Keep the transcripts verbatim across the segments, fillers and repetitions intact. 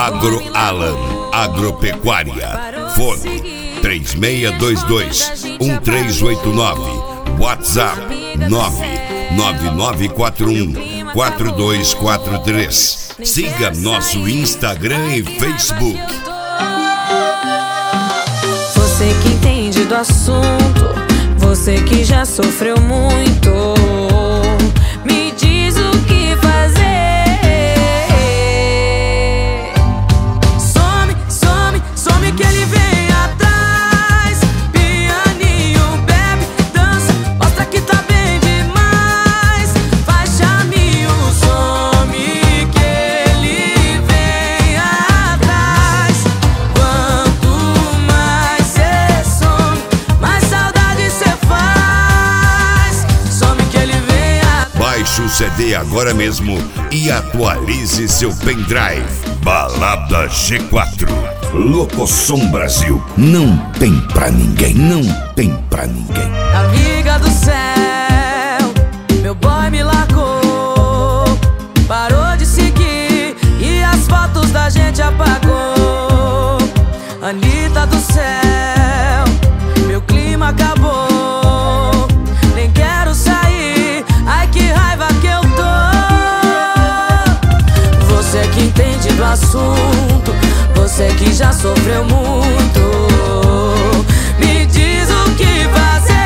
AgroAlan Agropecuária. Fone três seis dois dois, um três oito nove. WhatsApp nove nove nove quatro um, quatro dois quatro três. Siga nosso Instagram e Facebook. Você que entende do assunto, você que já sofreu muito, me diz o que fazer. Some, some, some que ele vem atrás. Pianinho, bebe, dança, mostra que tá bem demais. Faz charminho, some que ele vem atrás. Quanto mais cê some, mais saudade cê faz. Some que ele vem atrás. Baixe o C D agora mesmo e atualize seu pendrive. Balada G quatro. Locosom Brasil. Não tem pra ninguém, não tem pra ninguém. Amiga do céu, meu boy me largou, parou de seguir e as fotos da gente apagou. Anitta do céu, meu clima acabou, nem quero sair, ai que raiva que eu tô. Você que entende do assunto, você que já sofreu muito, me diz o que fazer.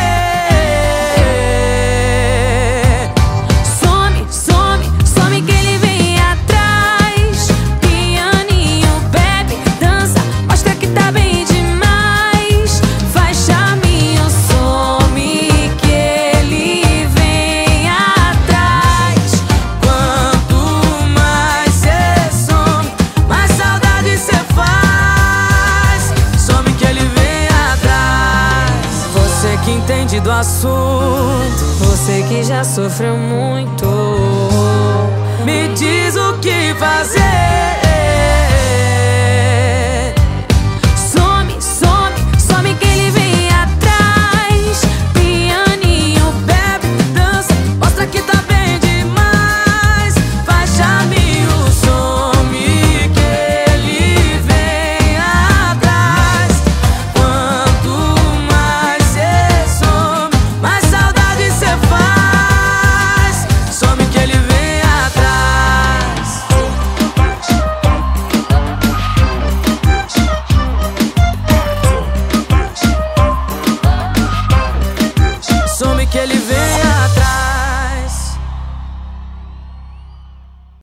Some, some, some que ele vem atrás. Pianinho, bebe, dança, mostra que tá bem demais. Faz charminho, some que ele vem atrás. Quanto mais cê some, mais saudade cê faz. Some que ele vem atrás. Você que entende do assunto, você que já sofreu muito, me diz o que fazer. Some, some, some que ele vem atrás. Pianinho, bebe, dança, mostra que tá bem demais. Faz charminho, some que ele vem atrás. Quanto mais cê some, mais saudade cê faz. Some que ele vem atrás. Some que ele vem